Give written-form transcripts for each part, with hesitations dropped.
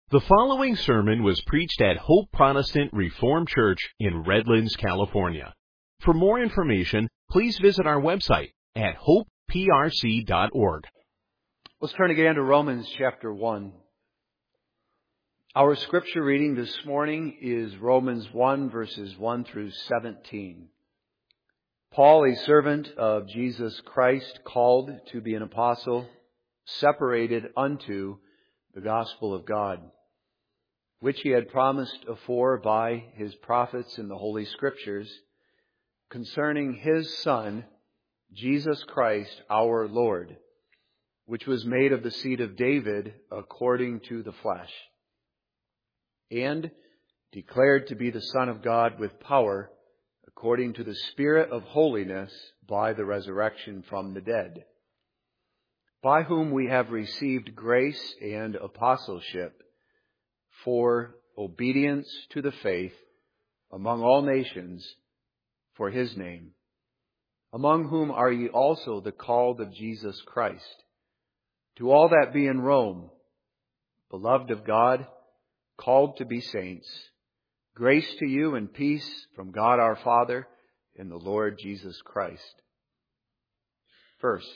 The following sermon was preached at Hope Protestant Reformed Church in Redlands, California. For more information, please visit our website at hopeprc.org. Let's turn again to Romans chapter 1. Our scripture reading this morning is Romans 1 verses 1 through 17. Paul, a servant of Jesus Christ, called to be an apostle, separated unto the gospel of God, which he had promised afore by his prophets in the Holy Scriptures, concerning his Son, Jesus Christ our Lord, which was made of the seed of David according to the flesh, and declared to be the Son of God with power, according to the Spirit of holiness, by the resurrection from the dead, by whom we have received grace and apostleship for obedience to the faith among all nations for his name, among whom are ye also the called of Jesus Christ. To all that be in Rome, beloved of God, called to be saints, grace to you and peace from God our Father and the Lord Jesus Christ. First,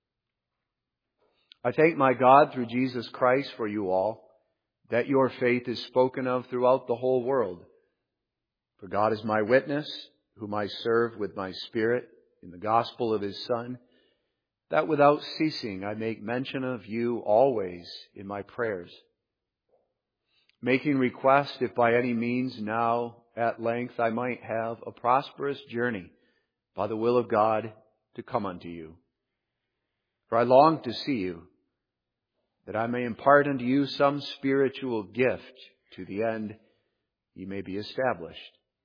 I thank my God through Jesus Christ for you all, that your faith is spoken of throughout the whole world. For God is my witness, whom I serve with my spirit in the gospel of his Son, that without ceasing I make mention of you always in my prayers, making request if by any means now at length I might have a prosperous journey by the will of God to come unto you. For I long to see you, that I may impart unto you some spiritual gift, to the end ye may be established.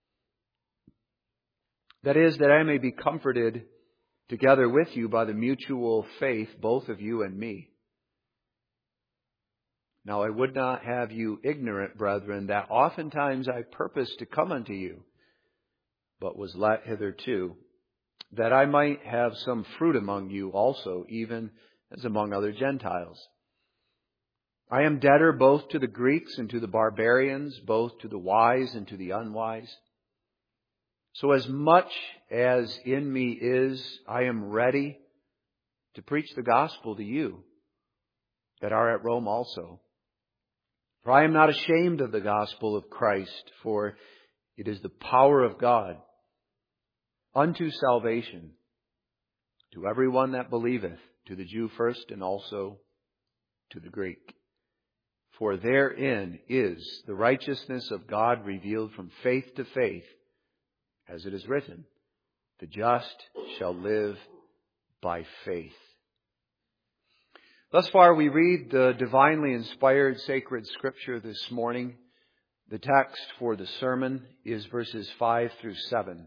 That is, that I may be comforted together with you by the mutual faith, both of you and me. Now I would not have you ignorant, brethren, that oftentimes I purposed to come unto you, but was let hitherto, that I might have some fruit among you also, even as among other Gentiles. I am debtor both to the Greeks and to the barbarians, both to the wise and to the unwise. So as much as in me is, I am ready to preach the gospel to you that are at Rome also. For I am not ashamed of the gospel of Christ, for it is the power of God unto salvation to everyone that believeth, to the Jew first and also to the Greek. For therein is the righteousness of God revealed from faith to faith, as it is written, the just shall live by faith. Thus far we read the divinely inspired sacred scripture this morning. The text for the sermon is verses 5 through 7.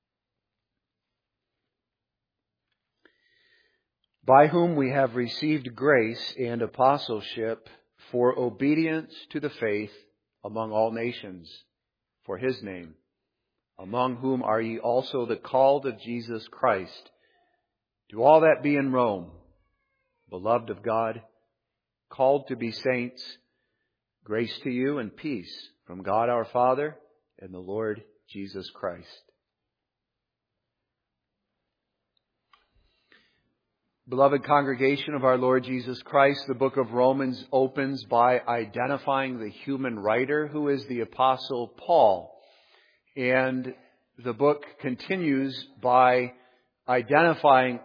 By whom we have received grace and apostleship for obedience to the faith among all nations, for his name, among whom are ye also the called of Jesus Christ. To all that be in Rome, beloved of God, called to be saints, grace to you and peace from God our Father and the Lord Jesus Christ. Beloved congregation of our Lord Jesus Christ, the book of Romans opens by identifying the human writer, who is the Apostle Paul. And the book continues by identifying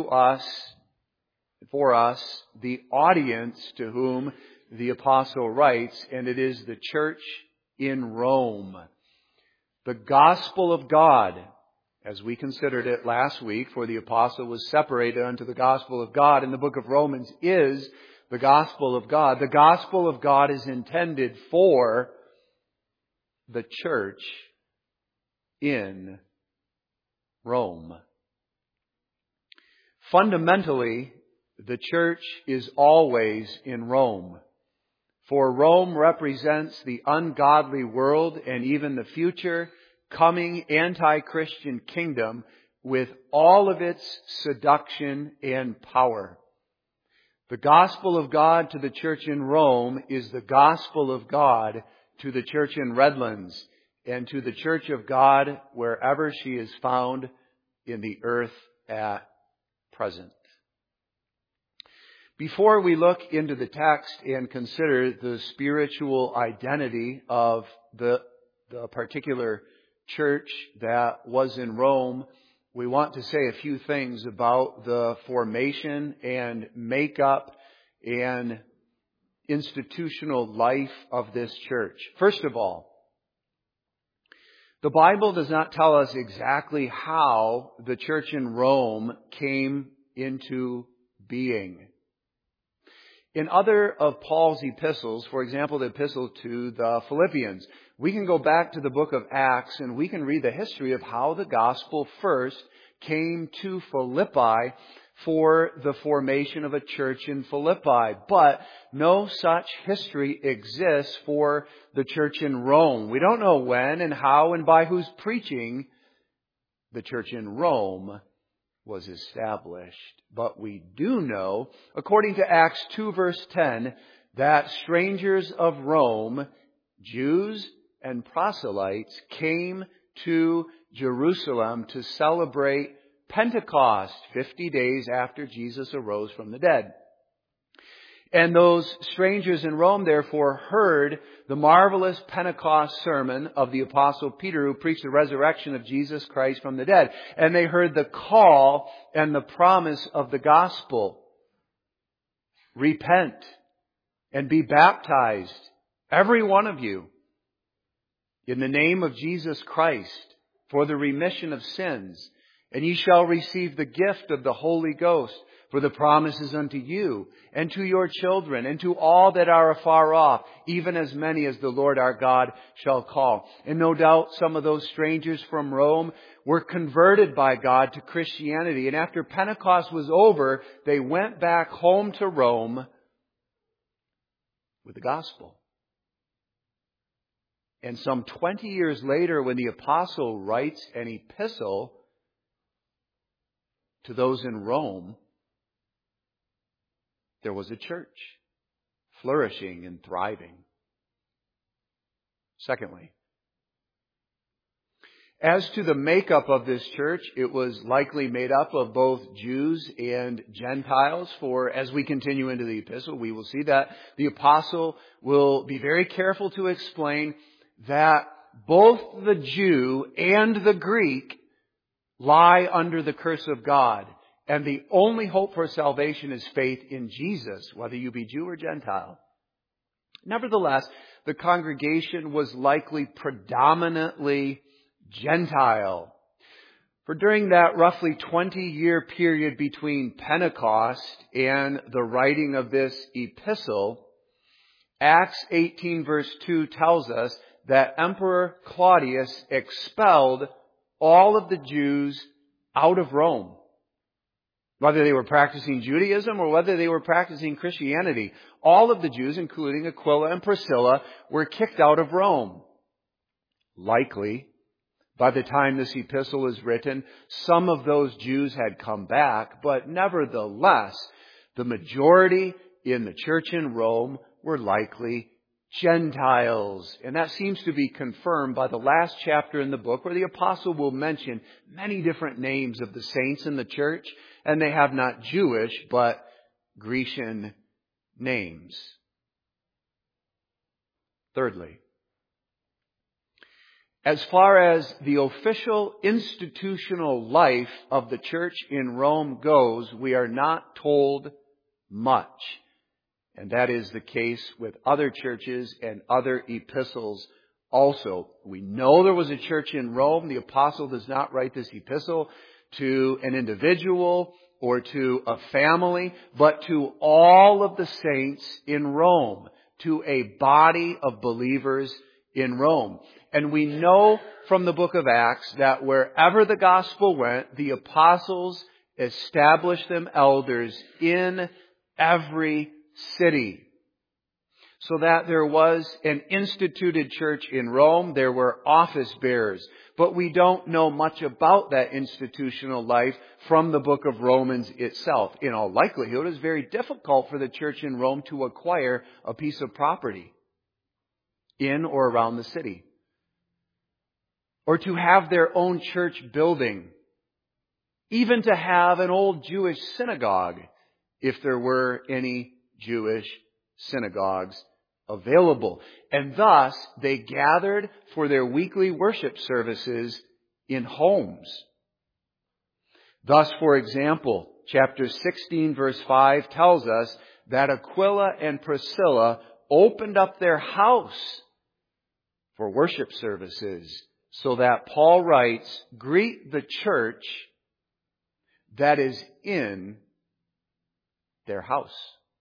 for us, the audience to whom the Apostle writes, and it is the church in Rome. The gospel of God, as we considered it last week, for the apostle was separated unto the gospel of God, in the book of Romans is the gospel of God. The gospel of God is intended for the church in Rome. Fundamentally, the church is always in Rome. For Rome represents the ungodly world and even the future coming anti-Christian kingdom with all of its seduction and power. The gospel of God to the church in Rome is the gospel of God to the church in Redlands and to the church of God wherever she is found in the earth at present. Before we look into the text and consider the spiritual identity of the particular church that was in Rome, we want to say a few things about the formation and makeup and institutional life of this church. First of all, the Bible does not tell us exactly how the church in Rome came into being. In other of Paul's epistles, for example, the epistle to the Philippians, we can go back to the book of Acts and we can read the history of how the gospel first came to Philippi for the formation of a church in Philippi. But no such history exists for the church in Rome. We don't know when and how and by whose preaching the church in Rome was established. But we do know, according to Acts 2 verse 10, that strangers of Rome, Jews and proselytes, came to Jerusalem to celebrate Pentecost, 50 days after Jesus arose from the dead. And those strangers in Rome, therefore, heard the marvelous Pentecost sermon of the Apostle Peter, who preached the resurrection of Jesus Christ from the dead. And they heard the call and the promise of the gospel. Repent and be baptized, every one of you, in the name of Jesus Christ, for the remission of sins. And ye shall receive the gift of the Holy Ghost, for the promise is unto you, and to your children, and to all that are afar off, even as many as the Lord our God shall call. And no doubt some of those strangers from Rome were converted by God to Christianity. And after Pentecost was over, they went back home to Rome with the gospel. And some 20 years later, when the apostle writes an epistle to those in Rome, there was a church flourishing and thriving. Secondly, as to the makeup of this church, it was likely made up of both Jews and Gentiles. For as we continue into the epistle, we will see that the apostle will be very careful to explain that both the Jew and the Greek lie under the curse of God. And the only hope for salvation is faith in Jesus, whether you be Jew or Gentile. Nevertheless, the congregation was likely predominantly Gentile. For during that roughly 20-year period between Pentecost and the writing of this epistle, Acts 18 verse 2 tells us that Emperor Claudius expelled all of the Jews out of Rome. Whether they were practicing Judaism or whether they were practicing Christianity, all of the Jews, including Aquila and Priscilla, were kicked out of Rome. Likely, by the time this epistle is written, some of those Jews had come back, but nevertheless, the majority in the church in Rome were likely Gentiles. And that seems to be confirmed by the last chapter in the book, where the apostle will mention many different names of the saints in the church, and they have not Jewish, but Grecian names. Thirdly, as far as the official institutional life of the church in Rome goes, we are not told much. And that is the case with other churches and other epistles also. We know there was a church in Rome. The apostle does not write this epistle to an individual or to a family, but to all of the saints in Rome, to a body of believers in Rome. And we know from the book of Acts that wherever the gospel went, the apostles established them elders in every city. so that there was an instituted church in Rome. There were office bearers. But we don't know much about that institutional life from the book of Romans itself. In all likelihood, it was very difficult for the church in Rome to acquire a piece of property in or around the city, or to have their own church building, even to have an old Jewish synagogue, if there were any Jewish synagogues available. And thus, they gathered for their weekly worship services in homes. Thus, for example, chapter 16, verse 5 tells us that Aquila and Priscilla opened up their house for worship services, so that Paul writes, "Greet the church that is in their house."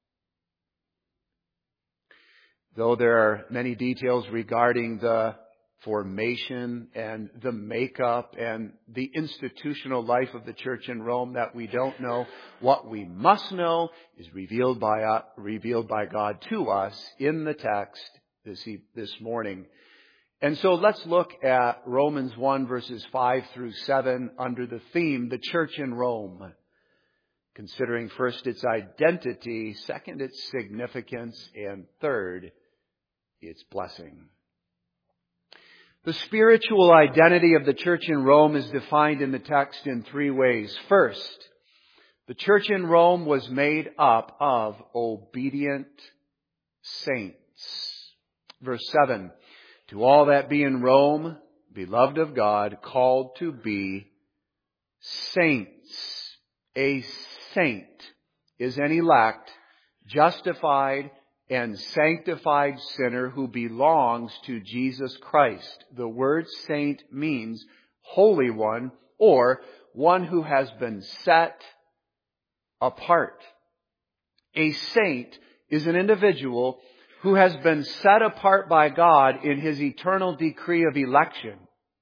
Though there are many details regarding the formation and the makeup and the institutional life of the church in Rome that we don't know, what we must know is revealed by God to us in the text this morning. And so let's look at Romans 1 verses 5 through 7 under the theme, the church in Rome. Considering first its identity, second its significance, and third its blessing. The spiritual identity of the church in Rome is defined in the text in three ways. First, the church in Rome was made up of obedient saints. Verse 7, "To all that be in Rome, beloved of God, called to be saints." A saint is an elect, justified, and sanctified sinner who belongs to Jesus Christ. The word saint means holy one, or one who has been set apart. A saint is an individual who has been set apart by God in His eternal decree of election,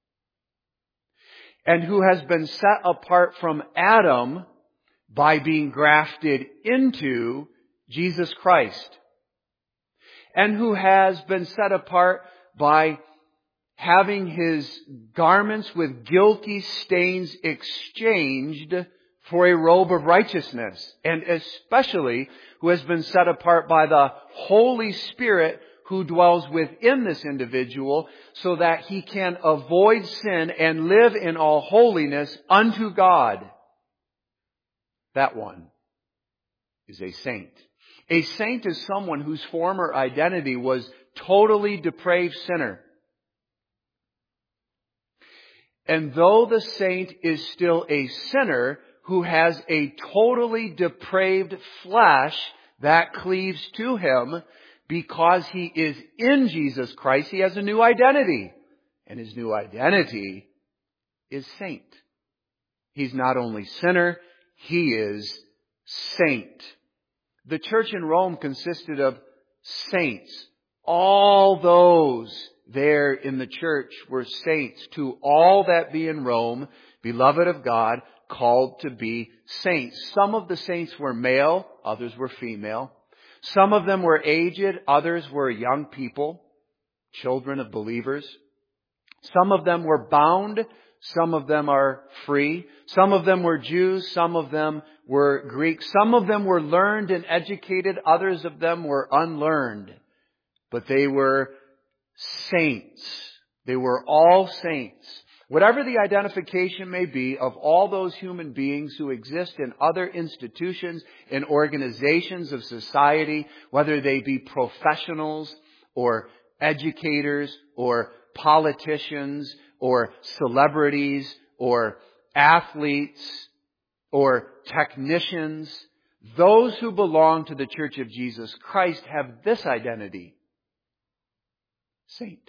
and who has been set apart from Adam by being grafted into Jesus Christ, and who has been set apart by having his garments with guilty stains exchanged for a robe of righteousness, and especially who has been set apart by the Holy Spirit who dwells within this individual so that he can avoid sin and live in all holiness unto God. That one is a saint. A saint is someone whose former identity was totally depraved sinner. And though the saint is still a sinner who has a totally depraved flesh that cleaves to him, because he is in Jesus Christ, he has a new identity. And his new identity is saint. He's not only sinner, he is saint. The church in Rome consisted of saints. All those there in the church were saints. To all that be in Rome, beloved of God, called to be saints. Some of the saints were male, others were female. Some of them were aged, others were young people, children of believers. Some of them were bound, some of them are free. Some of them were Jews, some of them were Greeks. Some of them were learned and educated, others of them were unlearned. But they were saints. They were all saints. Whatever the identification may be of all those human beings who exist in other institutions and organizations of society, whether they be professionals or educators or politicians or celebrities or athletes or technicians, those who belong to the Church of Jesus Christ have this identity: saint.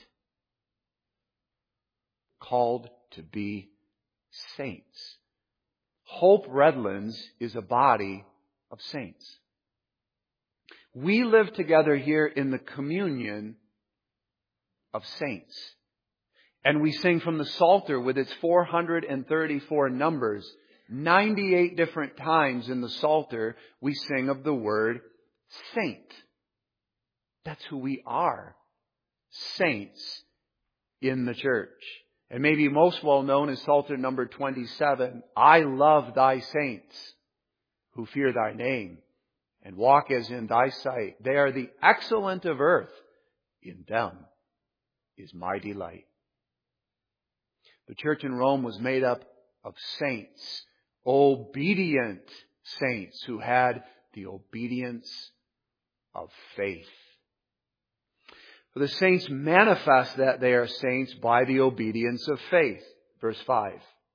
Called to be saints. Hope Redlands is a body of saints. We live together here in the communion of saints. And we sing from the Psalter with its 434 numbers. 98 different times in the Psalter we sing of the word saint. That's who we are. Saints in the church. And maybe most well known is Psalter number 27. I love thy saints who fear thy name and walk as in thy sight. They are the excellent of earth. In them is my delight. The church in Rome was made up of saints, obedient saints who had the obedience of faith. For the saints manifest that they are saints by the obedience of faith. Verse 5.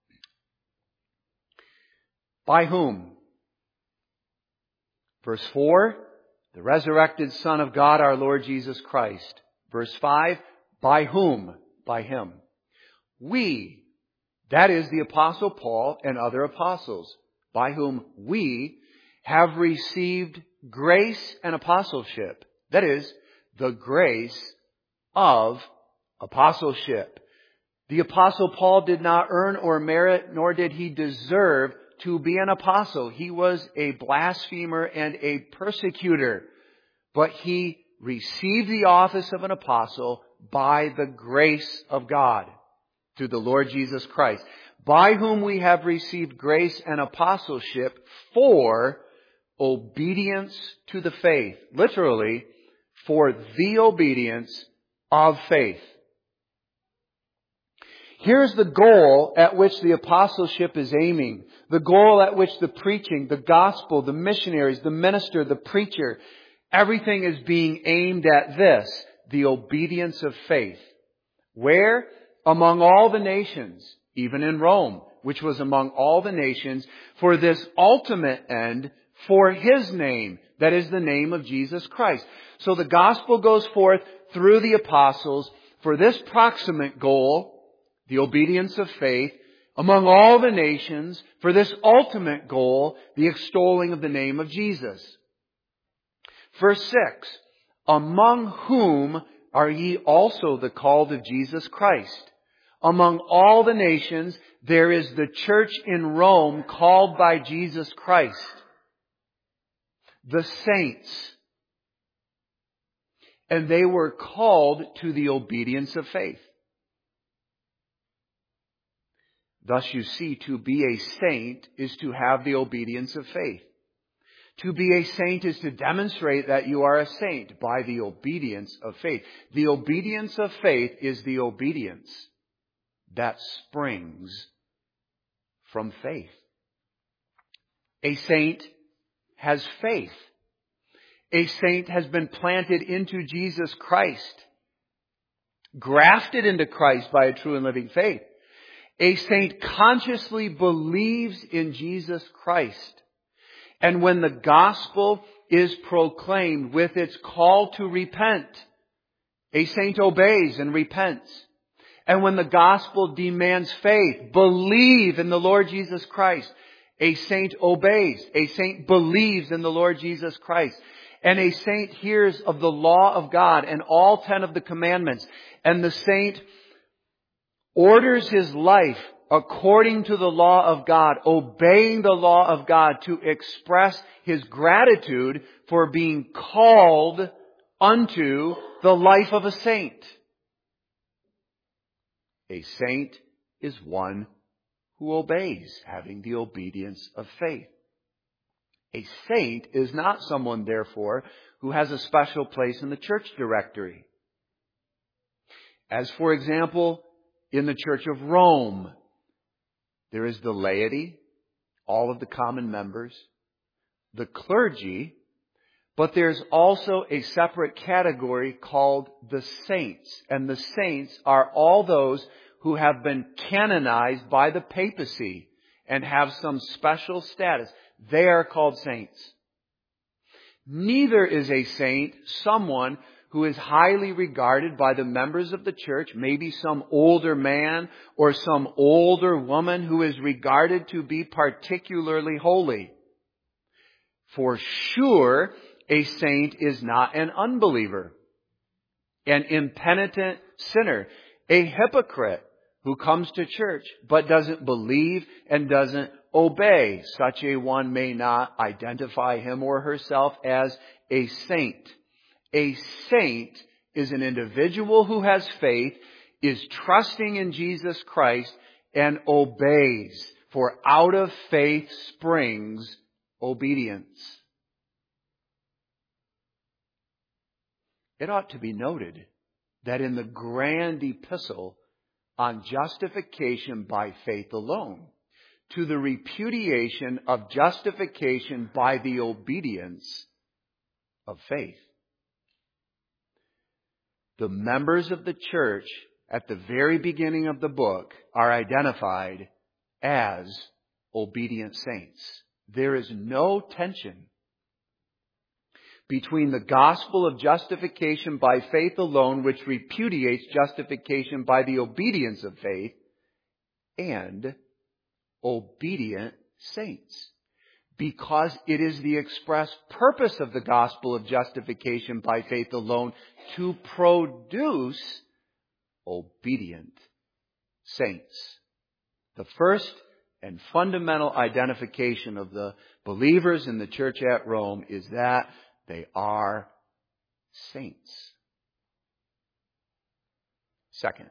By whom? Verse 4. The resurrected Son of God, our Lord Jesus Christ. Verse 5. By whom? By Him. We, that is the Apostle Paul and other apostles, by whom we have received grace and apostleship. That is, the grace of apostleship. The Apostle Paul did not earn or merit, nor did he deserve to be an apostle. He was a blasphemer and a persecutor. But he received the office of an apostle by the grace of God through the Lord Jesus Christ, by whom we have received grace and apostleship for obedience to the faith. Literally, for the obedience of faith. Here's the goal at which the apostleship is aiming. The goal at which the preaching, the gospel, the missionaries, the minister, the preacher, everything is being aimed at this, the obedience of faith. Where? Among all the nations, even in Rome, which was among all the nations, for this ultimate end, for His name, that is the name of Jesus Christ. So the gospel goes forth through the apostles for this proximate goal, the obedience of faith, among all the nations, for this ultimate goal, the extolling of the name of Jesus. Verse 6, among whom are ye also the called of Jesus Christ? Among all the nations, there is the church in Rome called by Jesus Christ. The saints. And they were called to the obedience of faith. Thus you see, to be a saint is to have the obedience of faith. To be a saint is to demonstrate that you are a saint by the obedience of faith. The obedience of faith is the obedience that springs from faith. A saint has faith. A saint has been planted into Jesus Christ, grafted into Christ by a true and living faith. A saint consciously believes in Jesus Christ. And when the gospel is proclaimed with its call to repent, a saint obeys and repents. And when the gospel demands faith, believe in the Lord Jesus Christ, a saint obeys. A saint believes in the Lord Jesus Christ. And a saint hears of the law of God and all 10 of the commandments. And the saint orders his life according to the law of God, obeying the law of God to express his gratitude for being called unto the life of a saint. A saint is one who obeys, having the obedience of faith. A saint is not someone, therefore, who has a special place in the church directory. As, for example, in the Church of Rome, there is the laity, all of the common members, the clergy, but there's also a separate category called the saints. And the saints are all those who have been canonized by the papacy and have some special status. They are called saints. Neither is a saint someone who is highly regarded by the members of the church, maybe some older man or some older woman who is regarded to be particularly holy. For sure, a saint is not an unbeliever, an impenitent sinner, a hypocrite who comes to church but doesn't believe and doesn't obey. Such a one may not identify him or herself as a saint. A saint is an individual who has faith, is trusting in Jesus Christ, and obeys. For out of faith springs obedience. It ought to be noted that in the grand epistle on justification by faith alone, to the repudiation of justification by the obedience of faith, the members of the church at the very beginning of the book are identified as obedient saints. There is no tension between the gospel of justification by faith alone, which repudiates justification by the obedience of faith, and obedient saints. Because it is the express purpose of the gospel of justification by faith alone to produce obedient saints. The first and fundamental identification of the believers in the church at Rome is that they are saints. Second,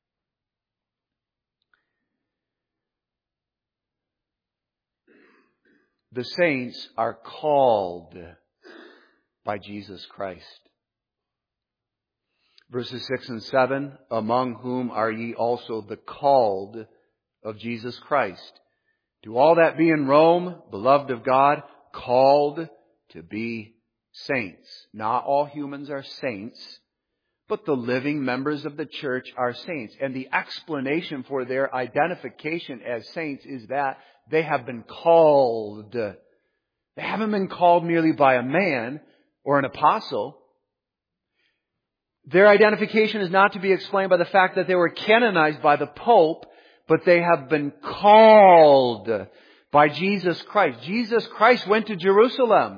the saints are called by Jesus Christ. Verses 6 and 7, among whom are ye also the called of Jesus Christ. To all that be in Rome, beloved of God, called to be saints. Not all humans are saints, but the living members of the church are saints. And the explanation for their identification as saints is that they have been called. They haven't been called merely by a man or an apostle. Their identification is not to be explained by the fact that they were canonized by the Pope, but they have been called by Jesus Christ. Jesus Christ went to Jerusalem.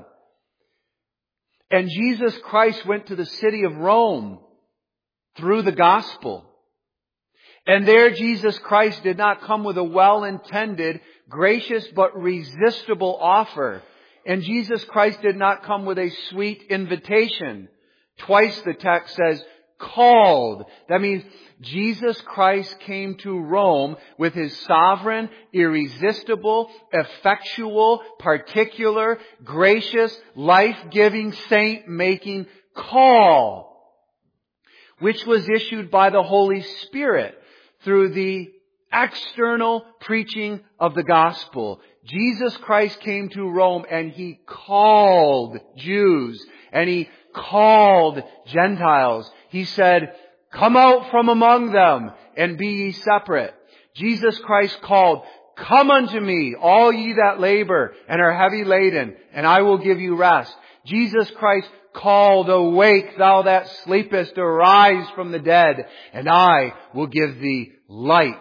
And Jesus Christ went to the city of Rome through the gospel. And there Jesus Christ did not come with a well-intended, gracious but resistible offer. And Jesus Christ did not come with a sweet invitation. Twice the text says, called. That means Jesus Christ came to Rome with His sovereign, irresistible, effectual, particular, gracious, life-giving, saint-making call, which was issued by the Holy Spirit through the external preaching of the gospel. Jesus Christ came to Rome and He called Jews and He called Gentiles. He said, come out from among them and be ye separate. Jesus Christ called, come unto me, all ye that labor and are heavy laden, and I will give you rest. Jesus Christ called, awake thou that sleepest, arise from the dead, and I will give thee light.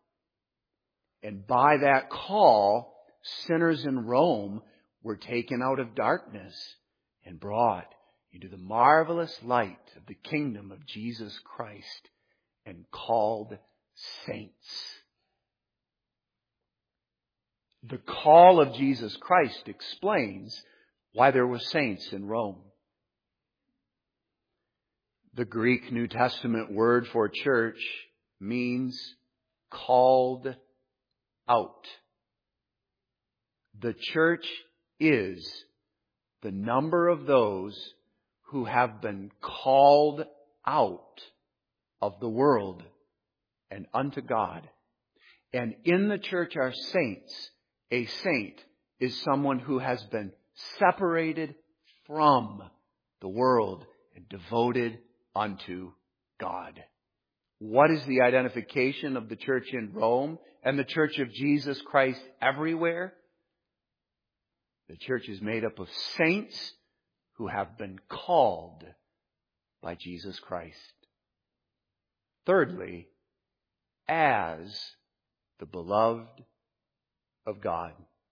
And by that call, sinners in Rome were taken out of darkness and brought into the marvelous light of the kingdom of Jesus Christ and called saints. The call of Jesus Christ explains why there were saints in Rome. The Greek New Testament word for church means called out. The church is the number of those who have been called out of the world and unto God. And in the church are saints. A saint is someone who has been separated from the world and devoted unto God. What is the identification of the church in Rome and the church of Jesus Christ everywhere? The church is made up of saints who have been called by Jesus Christ. Thirdly, as the beloved of God.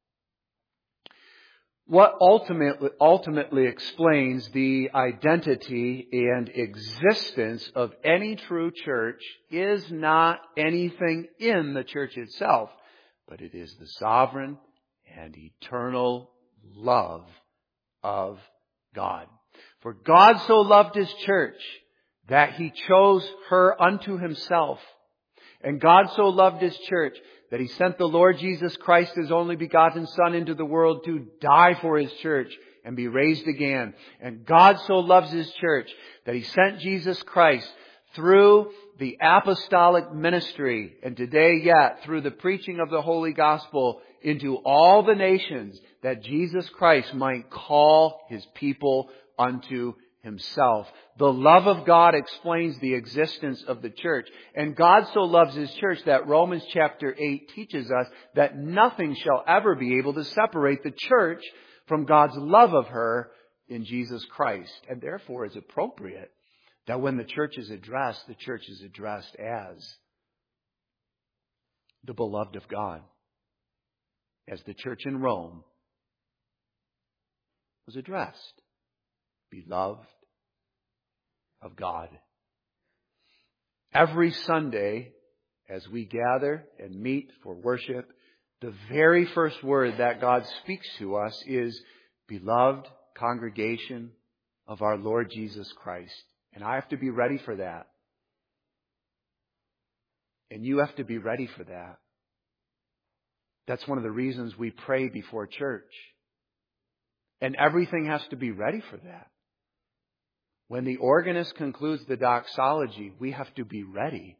What ultimately explains the identity and existence of any true church is not anything in the church itself, but it is the sovereign and eternal love of God. For God so loved His church that He chose her unto Himself. And God so loved His church that He sent the Lord Jesus Christ, His only begotten Son, into the world to die for His church and be raised again. And God so loves His church that He sent Jesus Christ through the apostolic ministry, and today yet through the preaching of the Holy Gospel, into all the nations, that Jesus Christ might call His people unto Himself. The love of God explains the existence of the church. And God so loves His church that Romans chapter 8 teaches us that nothing shall ever be able to separate the church from God's love of her in Jesus Christ. And therefore it's appropriate that when the church is addressed as the beloved of God, as the church in Rome was addressed. Beloved of God. Every Sunday, as we gather and meet for worship, the very first word that God speaks to us is, beloved congregation of our Lord Jesus Christ. And I have to be ready for that. And you have to be ready for that. That's one of the reasons we pray before church. And everything has to be ready for that. When the organist concludes the doxology, we have to be ready.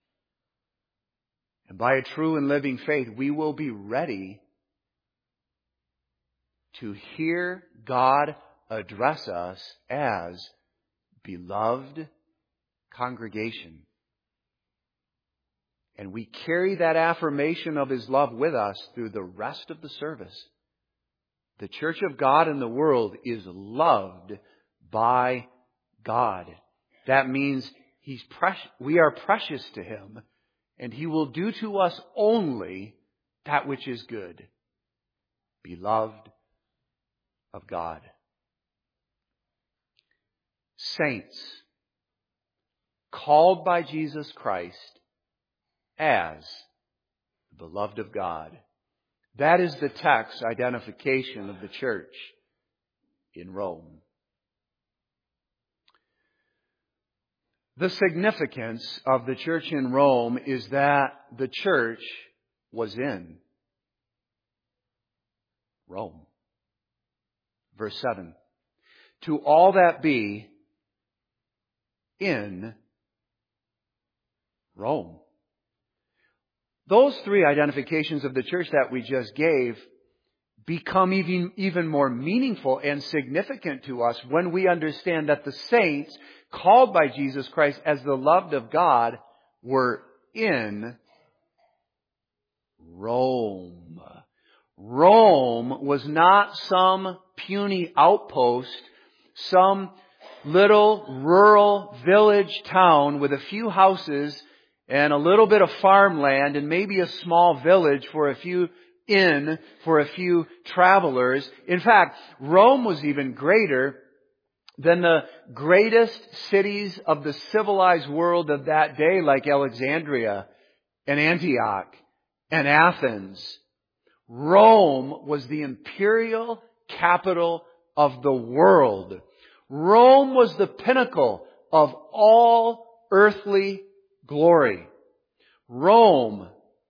And by a true and living faith, we will be ready to hear God address us as beloved congregation. And we carry that affirmation of His love with us through the rest of the service. The church of God in the world is loved by God. That means we are precious to Him, and He will do to us only that which is good. Beloved of God. Saints, called by Jesus Christ as the beloved of God. That is the text identification of the church in Rome. The significance of the church in Rome is that the church was in Rome. Verse 7. To all that be in Rome. Those three identifications of the church that we just gave become even more meaningful and significant to us when we understand that the saints called by Jesus Christ as the loved of God were in Rome. Rome was not some puny outpost, some little rural village town with a few houses and a little bit of farmland and maybe a small village for a few travelers. In fact, Rome was even greater than the greatest cities of the civilized world of that day, like Alexandria and Antioch and Athens. Rome was the imperial capital of the world. Rome was the pinnacle of all earthly glory. Rome,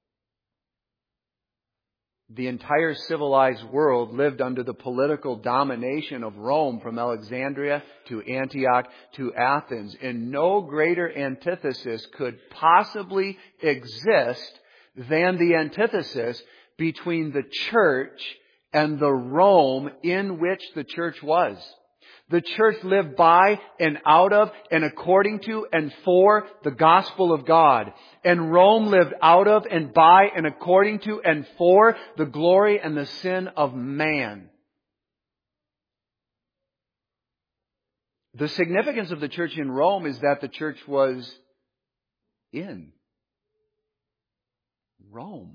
the entire civilized world lived under the political domination of Rome from Alexandria to Antioch to Athens. And no greater antithesis could possibly exist than the antithesis between the church and the Rome in which the church was. The church lived by and out of and according to and for the gospel of God. And Rome lived out of and by and according to and for the glory and the sin of man. The significance of the church in Rome is that the church was in Rome.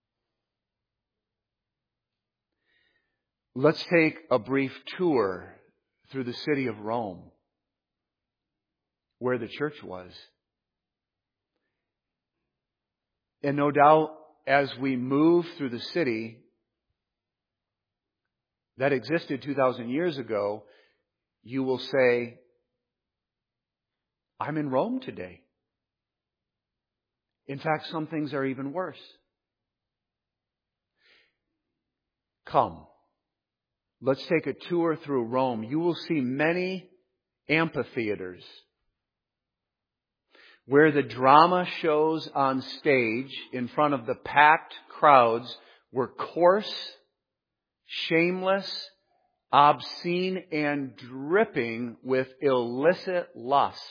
Let's take a brief tour through the city of Rome, where the church was. And no doubt, as we move through the city that existed 2,000 years ago, you will say, I'm in Rome today. In fact, some things are even worse. Come, let's take a tour through Rome. You will see many amphitheaters where the drama shows on stage in front of the packed crowds were coarse, shameless, obscene, and dripping with illicit lust.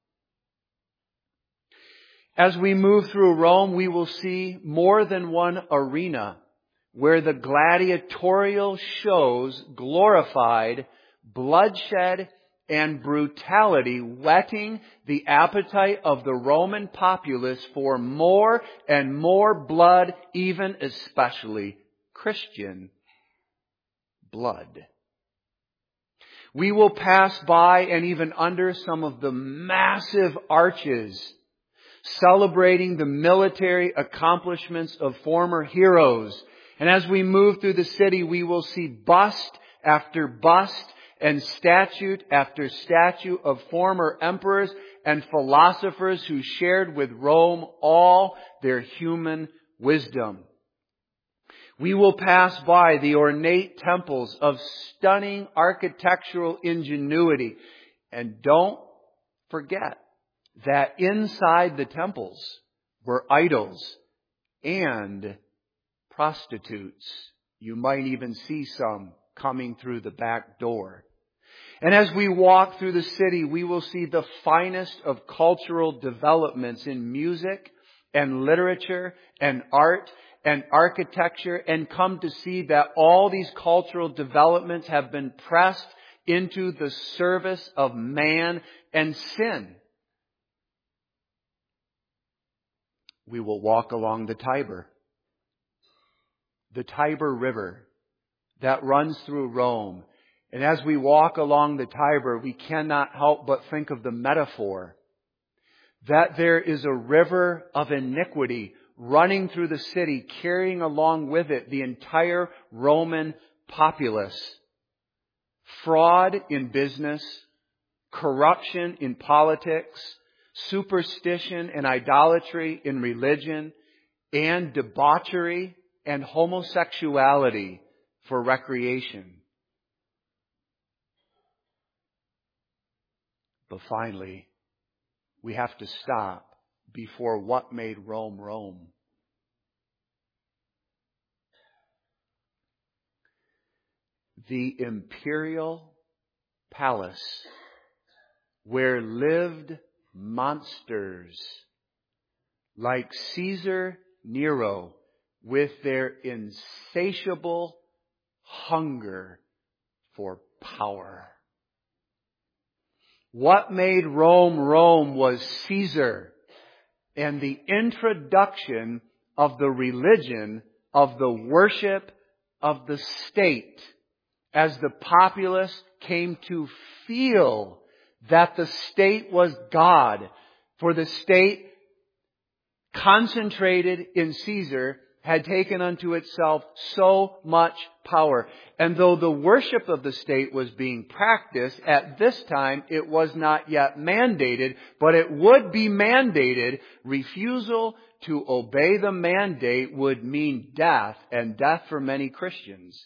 As we move through Rome, we will see more than one arena where the gladiatorial shows glorified bloodshed and brutality, whetting the appetite of the Roman populace for more and more blood, even especially Christian blood. We will pass by and even under some of the massive arches celebrating the military accomplishments of former heroes. And as we move through the city, we will see bust after bust and statue after statue of former emperors and philosophers who shared with Rome all their human wisdom. We will pass by the ornate temples of stunning architectural ingenuity. And don't forget that inside the temples were idols and prostitutes. You might even see some coming through the back door. And as we walk through the city, we will see the finest of cultural developments in music and literature and art and architecture, and come to see that all these cultural developments have been pressed into the service of man and sin. We will walk along the Tiber River that runs through Rome. And as we walk along the Tiber, we cannot help but think of the metaphor that there is a river of iniquity running through the city, carrying along with it the entire Roman populace. Fraud in business, corruption in politics, superstition and idolatry in religion, and debauchery and homosexuality for recreation. But finally, we have to stop before what made Rome Rome. The imperial palace where lived monsters like Caesar Nero with their insatiable hunger for power. What made Rome Rome was Caesar and the introduction of the religion of the worship of the state, as the populace came to feel that the state was God. For the state, concentrated in Caesar, had taken unto itself so much power. And though the worship of the state was being practiced, at this time it was not yet mandated, but it would be mandated. Refusal to obey the mandate would mean death, and death for many Christians.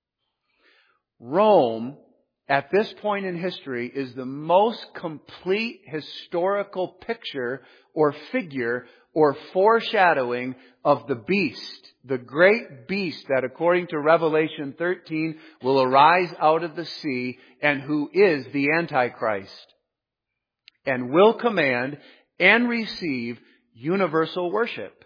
Rome, at this point in history, is the most complete historical picture or figure or foreshadowing of the beast, the great beast that, according to Revelation 13, will arise out of the sea, and who is the Antichrist, and will command and receive universal worship.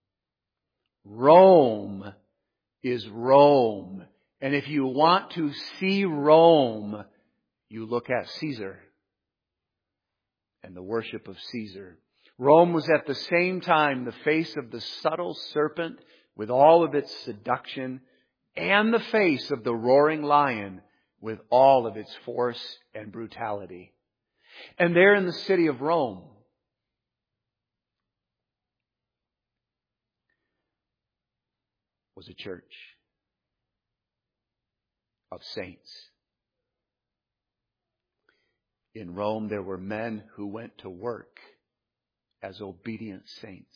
Rome is Rome. And if you want to see Rome, you look at Caesar and the worship of Caesar. Rome was at the same time the face of the subtle serpent with all of its seduction, and the face of the roaring lion with all of its force and brutality. And there in the city of Rome was a church of saints. In Rome, there were men who went to work as obedient saints.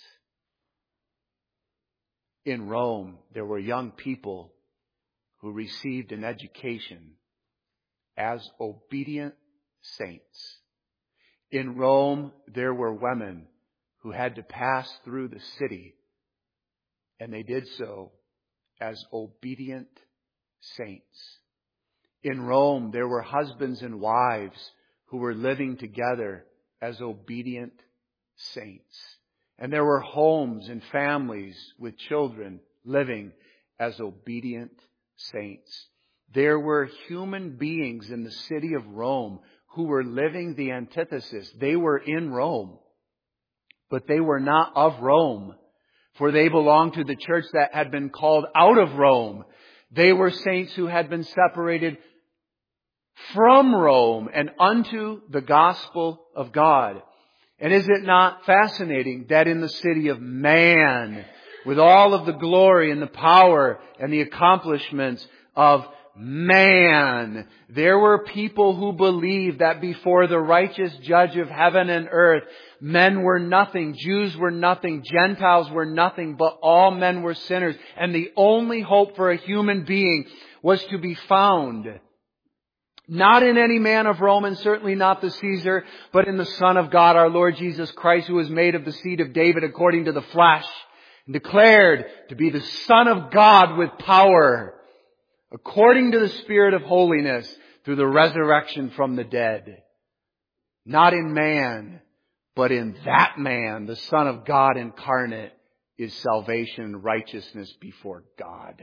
In Rome, there were young people who received an education as obedient saints. In Rome, there were women who had to pass through the city, and they did so as obedient saints. In Rome, there were husbands and wives who were living together as obedient saints. And there were homes and families with children living as obedient saints. There were human beings in the city of Rome who were living the antithesis. They were in Rome, but they were not of Rome, for they belonged to the church that had been called out of Rome. They were saints who had been separated from Rome and unto the gospel of God. And is it not fascinating that in the city of man, with all of the glory and the power and the accomplishments of man, there were people who believed that before the righteous judge of heaven and earth, men were nothing, Jews were nothing, Gentiles were nothing, but all men were sinners. And the only hope for a human being was to be found not in any man of Rome, and certainly not the Caesar, but in the Son of God, our Lord Jesus Christ, who was made of the seed of David according to the flesh, and declared to be the Son of God with power, according to the Spirit of holiness, through the resurrection from the dead. Not in man, but in that man, the Son of God incarnate, is salvation and righteousness before God.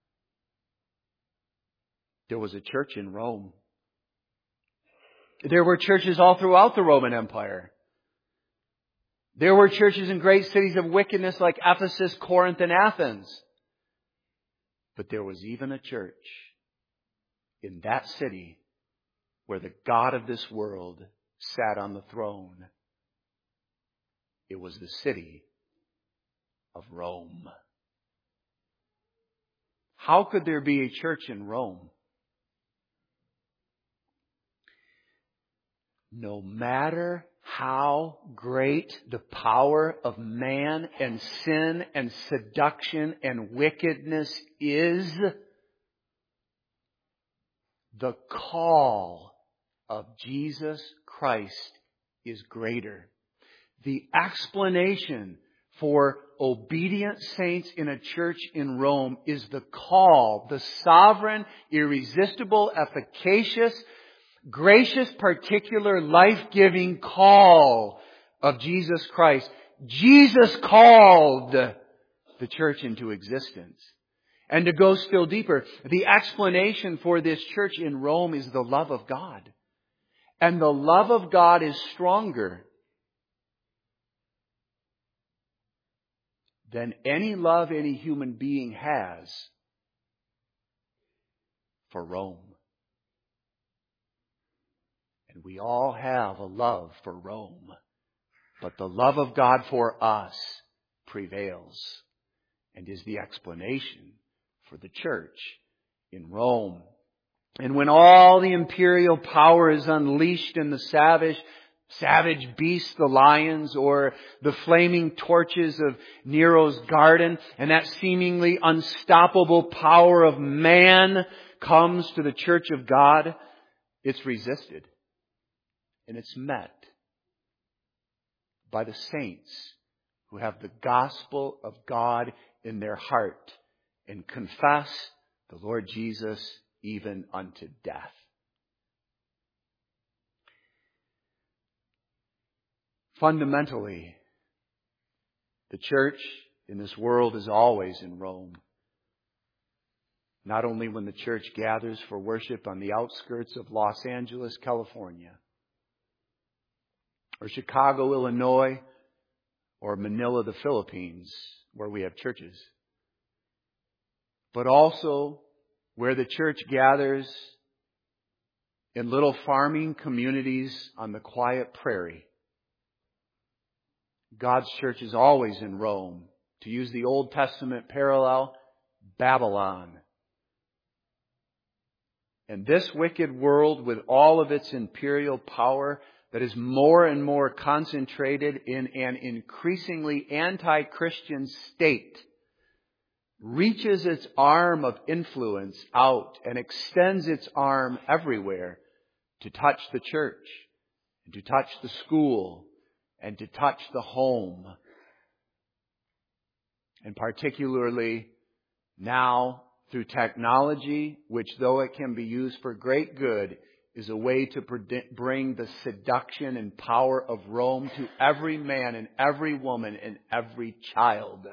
There was a church in Rome. There were churches all throughout the Roman Empire. There were churches in great cities of wickedness like Ephesus, Corinth, and Athens. But there was even a church in that city where the God of this world sat on the throne. It was the city of Rome. How could there be a church in Rome? No matter how great the power of man and sin and seduction and wickedness is, the call of Jesus Christ is greater. The explanation for obedient saints in a church in Rome is the call, the sovereign, irresistible, efficacious, gracious, particular, life-giving call of Jesus Christ. Jesus called the church into existence. And to go still deeper, the explanation for this church in Rome is the love of God. And the love of God is stronger than any love any human being has for Rome. And we all have a love for Rome. But the love of God for us prevails and is the explanation for the church in Rome. And when all the imperial power is unleashed in the savage beasts, the lions, or the flaming torches of Nero's garden, and that seemingly unstoppable power of man comes to the church of God, it's resisted. And it's met by the saints who have the gospel of God in their heart and confess the Lord Jesus even unto death. Fundamentally, the church in this world is always in Rome. Not only when the church gathers for worship on the outskirts of Los Angeles, California, or Chicago, Illinois, or Manila, the Philippines, where we have churches, but also where the church gathers in little farming communities on the quiet prairie. God's church is always in Rome. To use the Old Testament parallel, Babylon. And this wicked world, with all of its imperial power that is more and more concentrated in an increasingly anti-Christian state, reaches its arm of influence out and extends its arm everywhere to touch the church, and to touch the school, and to touch the home. And particularly now through technology, which though it can be used for great good, is a way to bring the seduction and power of Rome to every man and every woman and every child.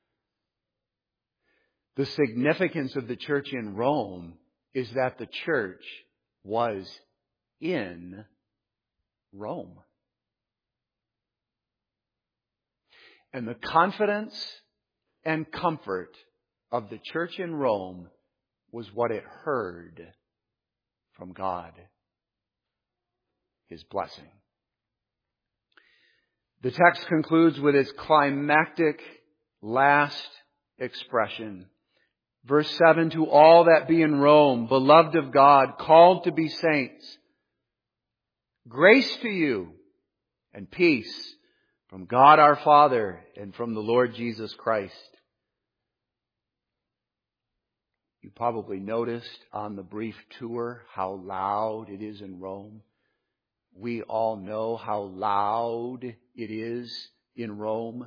The significance of the church in Rome is that the church was in Rome. And the confidence and comfort of the church in Rome was what it heard from God, His blessing. The text concludes with its climactic last expression. Verse 7, to all that be in Rome, beloved of God, called to be saints, grace to you and peace from God our Father and from the Lord Jesus Christ. You probably noticed on the brief tour how loud it is in Rome. We all know how loud it is in Rome.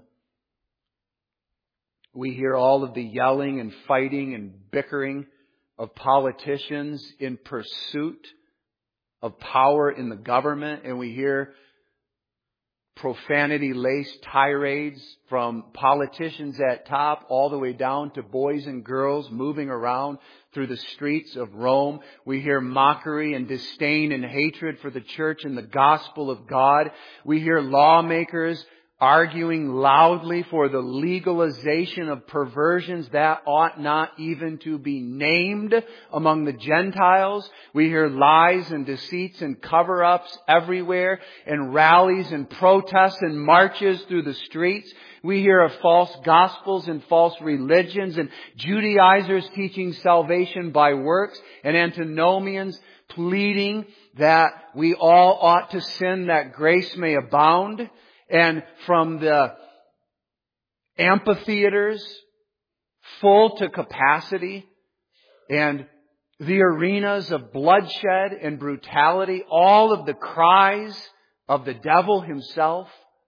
We hear all of the yelling and fighting and bickering of politicians in pursuit of power in the government, and we hear profanity-laced tirades from politicians at top all the way down to boys and girls moving around through the streets of Rome. We hear mockery and disdain and hatred for the church and the gospel of God. We hear lawmakers arguing loudly for the legalization of perversions that ought not even to be named among the Gentiles. We hear lies and deceits and cover-ups everywhere, and rallies and protests and marches through the streets. We hear of false gospels and false religions, and Judaizers teaching salvation by works, and antinomians pleading that we all ought to sin that grace may abound. And from the amphitheaters full to capacity and the arenas of bloodshed and brutality, all of the cries of the devil himself.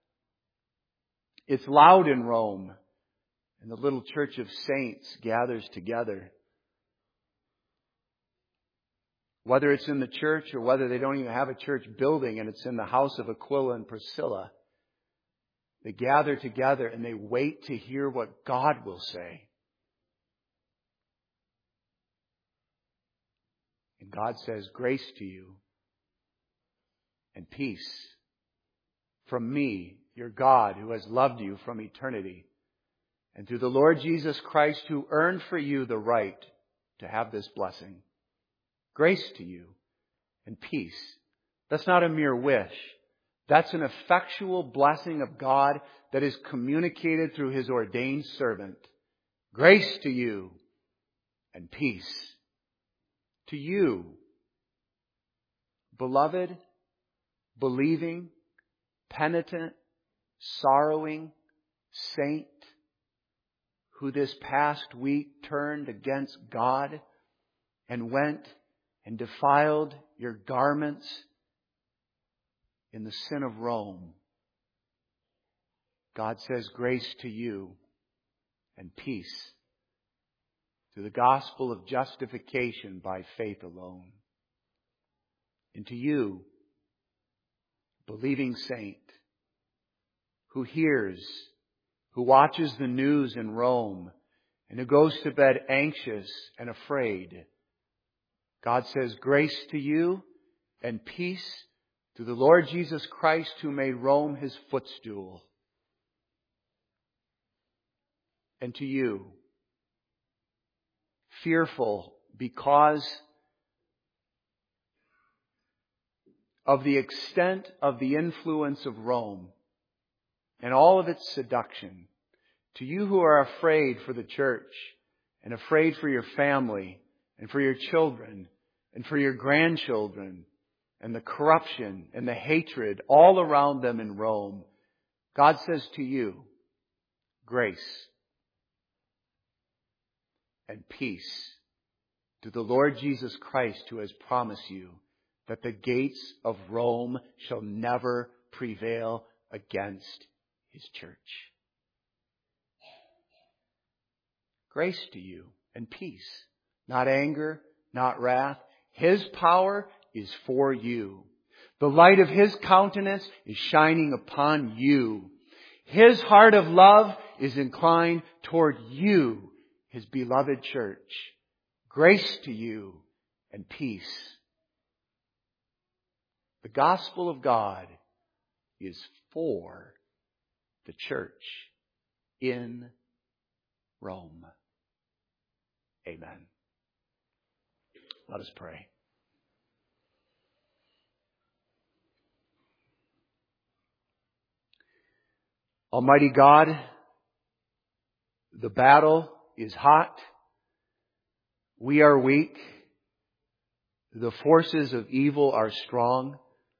It's loud in Rome, and the little church of saints gathers together. Whether it's in the church or whether they don't even have a church building and it's in the house of Aquila and Priscilla, they gather together and they wait to hear what God will say. And God says, grace to you and peace from me, your God, who has loved you from eternity, and through the Lord Jesus Christ, who earned for you the right to have this blessing. Grace to you and peace. That's not a mere wish. That's an effectual blessing of God that is communicated through His ordained servant. Grace to you and peace. To you, beloved, believing, penitent, sorrowing saint, who this past week turned against God and went and defiled your garments in the sin of Rome. God says grace to you and peace through the gospel of justification by faith alone. And to you, believing saint, who hears, who watches the news in Rome, and who goes to bed anxious and afraid, God says grace to you and peace through the Lord Jesus Christ, who made Rome His footstool. And to you, fearful because of the extent of the influence of Rome and all of its seduction, to you who are afraid for the church and afraid for your family and for your children and for your grandchildren and the corruption and the hatred all around them in Rome, God says to you, grace and peace through the Lord Jesus Christ, who has promised you that the gates of Rome shall never prevail against His church. Grace to you and peace, not anger, not wrath. His power is for you. The light of His countenance is shining upon you. His heart of love is inclined toward you, His beloved church. Grace to you and peace. The gospel of God is for the church in Rome. Amen. Let us pray. Almighty God, the battle is hot. We are weak. The forces of evil are strong.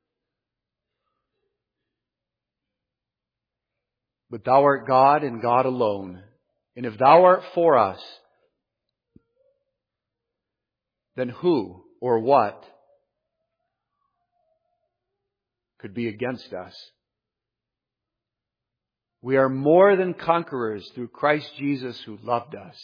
But Thou art God and God alone. And if Thou art for us, then who or what could be against us? We are more than conquerors through Christ Jesus who loved us.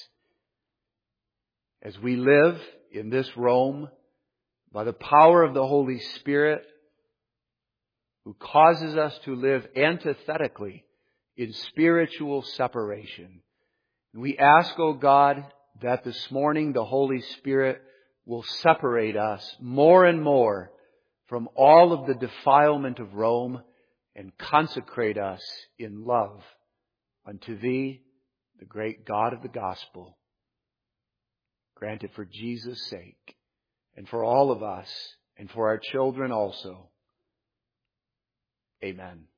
As we live in this Rome by the power of the Holy Spirit, who causes us to live antithetically in spiritual separation. We ask, O God, that this morning the Holy Spirit will separate us more and more from all of the defilement of Rome and consecrate us in love unto Thee, the great God of the gospel. Grant it for Jesus' sake, and for all of us, and for our children also. Amen.